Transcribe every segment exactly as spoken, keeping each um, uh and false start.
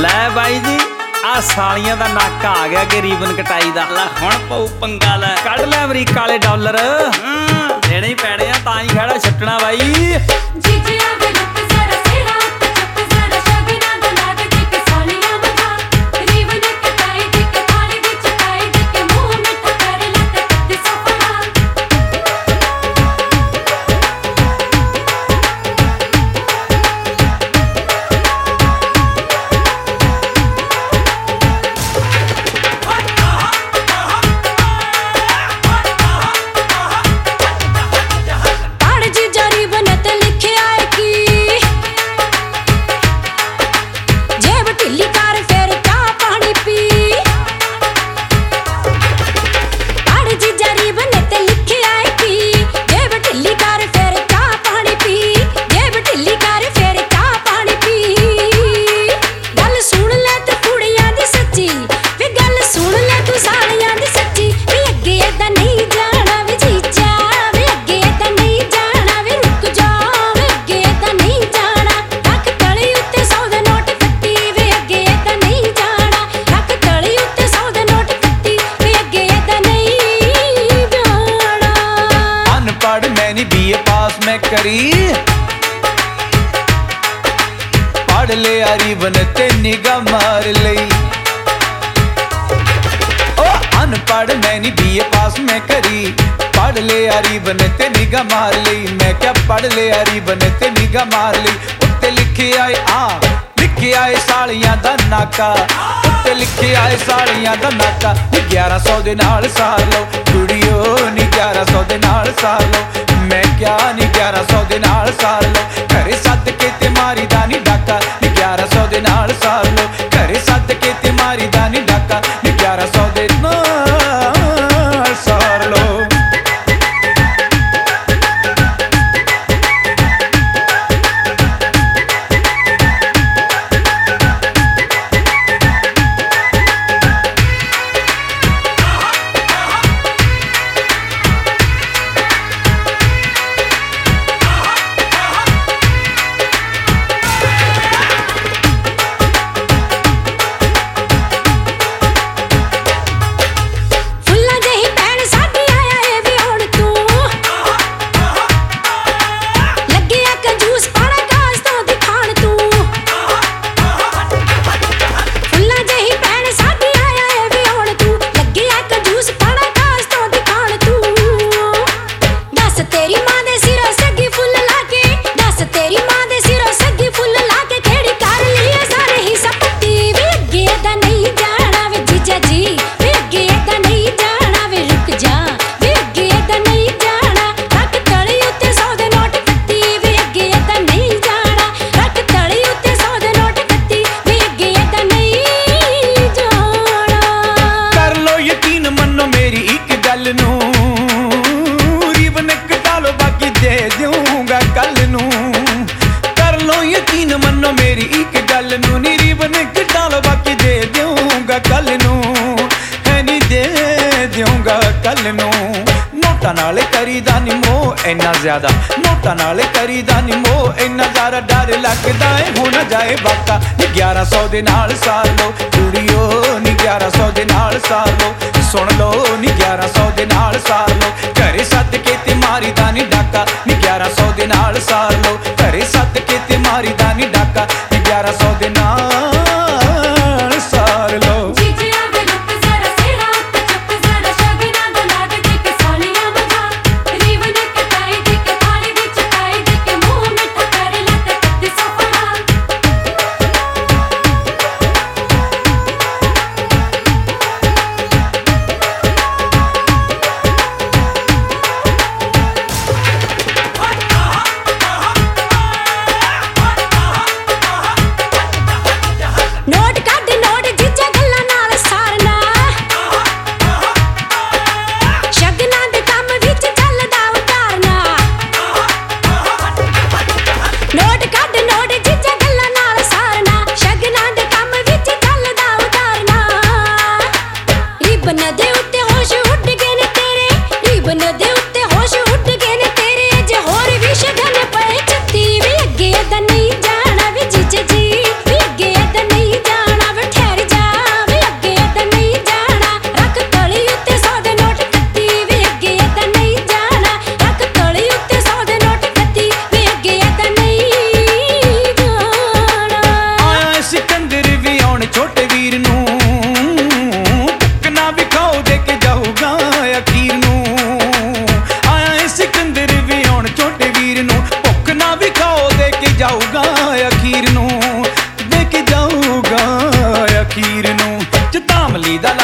लै बाई जी आ सालियां दा नाका आ गया कि रीबन कटाई दा हुण पऊ पंगा लै कढ़ लै अमरीका वाले डॉलर देने ही पैने आ तां ही खड़ा छट्टना बाई। बीए पास मैं करी पढ़ ले रीबन ते निगाह मार लई। ओ अनपढ़ मैंने बीए पास मैं करी पढ़ ले रीबन ते निगाह मार लई। मैं क्या पढ़ ले रीबन ते निगाह मार लई। उत्ते लिखे आए आ लिखे आए सालियां दा नाका उत्ते लिखे आए सालियां दा नाका। ग्यारह सौ दे नाल सार लो कुड़ियो नी ग्यारह सौ दे नाल सार लो। मैं क्या नी ग्यारह सौ दे नाल सार लो घरे सद के ते मारी दा नी डाका नी ग्यारह सौ दे नाल सार लो घरे सद के ते मारी दा नी डाका नी ग्यारह सौ दे नाल सार लो। रीबन कटा लो बाकी दे दूंगा कल नू कर लो यकीन मनो मेरी एक गल नू नी रीबन कटा लो बाकी दे दूंगा कल नू है नी दे दूंगा कल नू। नोटा नाल करी दा नी मोह इन्ना ज्यादा नोटा नाल करी दा नी मोह इन्ना ज्यादा डर लगदा है हो ना जाए बाका नी ग्यारह सौ दे नाल सार लो कुड़ियो नी ग्यारह सौ दे नाल सार लो। सुन लो नी ग्यारह सौ दे नाल सार लो घरे सद के ते मारी दा नी डाका नी ग्यारह सौ दे नाल सार लो घरे सद के ते मारी दा नी डाका नी ग्यारह सौ दे नाल सार लो।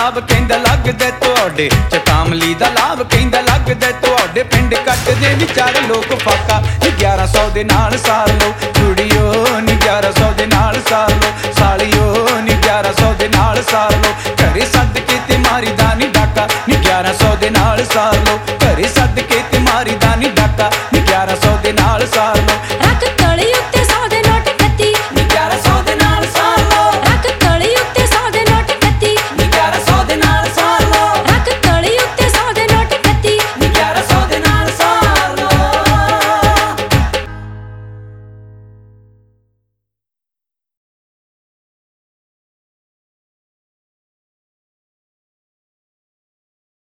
ਲਾਭ ਕਹਿੰਦਾ ਲੱਗਦਾ ਤੁਹਾਡੇ ਚ ਕਾਮਲੀ ਦਾ ਲਾਭ ਕਹਿੰਦਾ ਲੱਗਦਾ ਤੁਹਾਡੇ ਪਿੰਡ ਕੱਟਦੇ ਵਿਚਾਰ ਲੋਕ ਫਾਕਾ ਨੀ ਗਿਆਰਾਂ ਸੌ ਦੇ ਨਾਲ ਸਾਰ ਲੋ ਕੁੜੀਓ ਨੀ ਗਿਆਰਾਂ ਸੌ ਦੇ ਨਾਲ ਸਾਰ ਲੋ ਸਾਲੀਓ ਨੀ ਗਿਆਰਾਂ ਸੌ ਦੇ ਨਾਲ ਸਾਰ ਲੋ ਘਰੇ ਸੱਦ ਕੇ ਤੇ ਮਾਰੀ ਦਾ ਨੀ ਡਾਕਾ ਨੀ ਗਿਆਰਾਂ ਸੌ ਦੇ ਨਾਲ ਸਾਰ ਲੋ ਘਰੇ ਸੱਦ ਕੇ ਤੇ ਮਾਰੀ ਦਾ ਨੀ ਡਾਕਾ ਨੀ ਗਿਆਰਾਂ ਸੌ ਦੇ ਨਾਲ ਸਾਰ ਲੋ